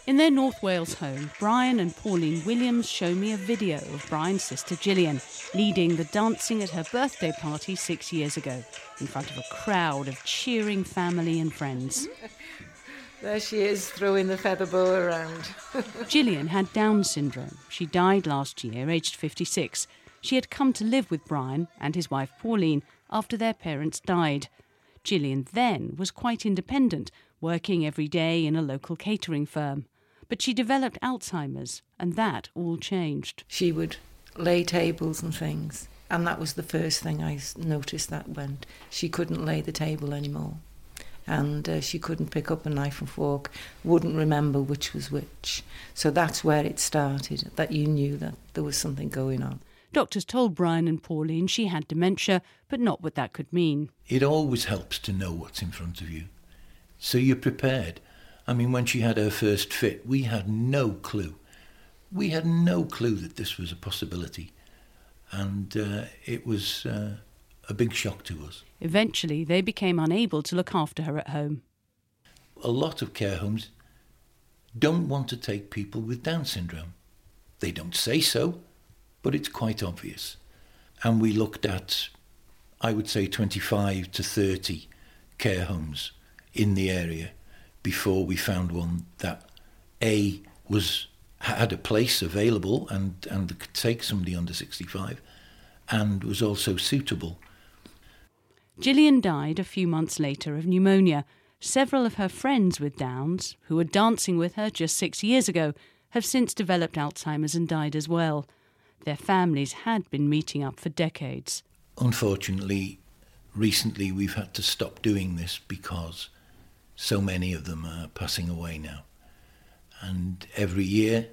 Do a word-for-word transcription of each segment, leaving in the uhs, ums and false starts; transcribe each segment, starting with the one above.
In their North Wales home, Brian and Pauline Williams show me a video of Brian's sister Gillian leading the dancing at her birthday party six years ago in front of a crowd of cheering family and friends. There she is, throwing the feather boa around. Gillian had Down syndrome. She died last year, aged fifty-six. She had come to live with Brian and his wife Pauline after their parents died. Gillian then was quite independent, working every day in a local catering firm. But she developed Alzheimer's, and that all changed. She would lay tables and things, and that was the first thing I noticed that went. She couldn't lay the table anymore, and uh, she couldn't pick up a knife and fork, wouldn't remember which was which. So that's where it started, that you knew that there was something going on. Doctors told Brian and Pauline she had dementia, but not what that could mean. It always helps to know what's in front of you, so you're prepared. I mean, when she had her first fit, we had no clue. We had no clue that this was a possibility. And uh, it was uh, a big shock to us. Eventually, they became unable to look after her at home. A lot of care homes don't want to take people with Down syndrome. They don't say so, but it's quite obvious. And we looked at, I would say, twenty-five to thirty care homes in the area before we found one that A, was had a place available and, and could take somebody under sixty-five and was also suitable. Gillian died a few months later of pneumonia. Several of her friends with Downs, who were dancing with her just six years ago, have since developed Alzheimer's and died as well. Their families had been meeting up for decades. Unfortunately, recently we've had to stop doing this because so many of them are passing away now. And every year,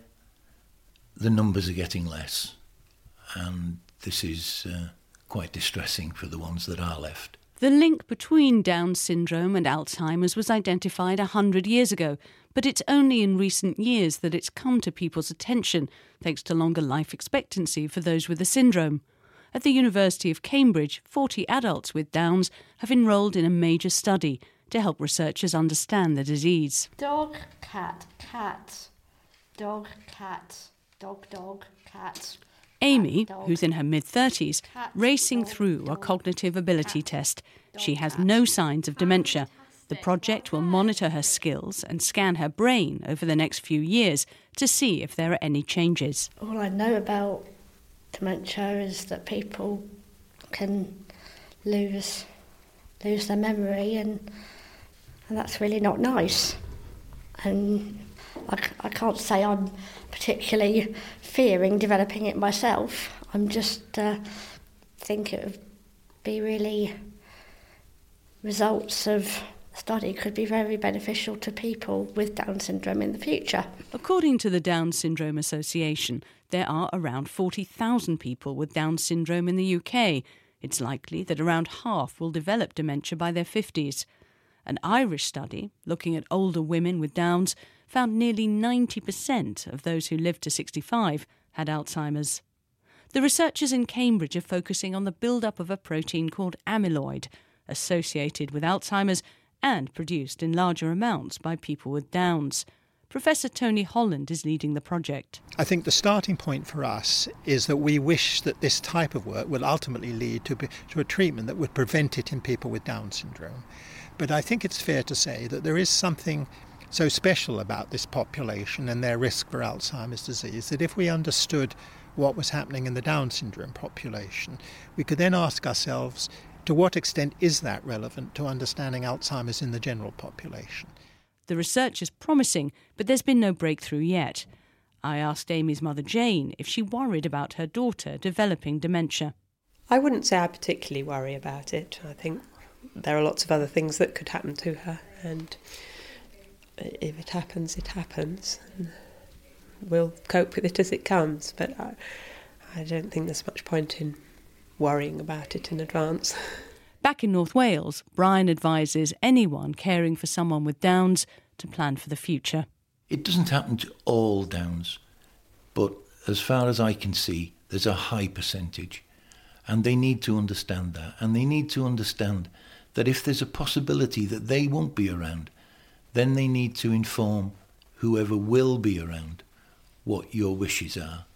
the numbers are getting less. And this is uh, quite distressing for the ones that are left. The link between Down syndrome and Alzheimer's was identified a hundred years ago, but it's only in recent years that it's come to people's attention, thanks to longer life expectancy for those with the syndrome. At the University of Cambridge, forty adults with Downs have enrolled in a major study to help researchers understand the disease. Dog, cat, cat, dog, cat, dog, dog, cat. Amy, dog, who's in her mid-thirties, cat, racing dog, through dog, a cognitive ability cat, test. dog, She has cat. no signs of dementia. The project will monitor her skills and scan her brain over the next few years to see if there are any changes. All I know about dementia is that people can lose lose their memory, and and that's really not nice. And I, I can't say I'm particularly fearing developing it myself. I'm just uh, think it would be really results of the study could be very beneficial to people with Down syndrome in the future. According to the Down Syndrome Association, there are around forty thousand people with Down syndrome in the U K. It's likely that around half will develop dementia by their fifties. An Irish study, looking at older women with Downs, found nearly ninety percent of those who lived to sixty-five had Alzheimer's. The researchers in Cambridge are focusing on the build-up of a protein called amyloid, associated with Alzheimer's and produced in larger amounts by people with Downs. Professor Tony Holland is leading the project. I think the starting point for us is that we wish that this type of work will ultimately lead to, to a treatment that would prevent it in people with Down syndrome. But I think it's fair to say that there is something so special about this population and their risk for Alzheimer's disease that if we understood what was happening in the Down syndrome population, we could then ask ourselves, to what extent is that relevant to understanding Alzheimer's in the general population? The research is promising, but there's been no breakthrough yet. I asked Amy's mother Jane if she worried about her daughter developing dementia. I wouldn't say I particularly worry about it. I think there are lots of other things that could happen to her, and if it happens, it happens. And we'll cope with it as it comes, but I, I don't think there's much point in worrying about it in advance. Back in North Wales, Brian advises anyone caring for someone with Downs to plan for the future. It doesn't happen to all Downs, but as far as I can see, there's a high percentage. And they need to understand that. And they need to understand that if there's a possibility that they won't be around, then they need to inform whoever will be around, what your wishes are.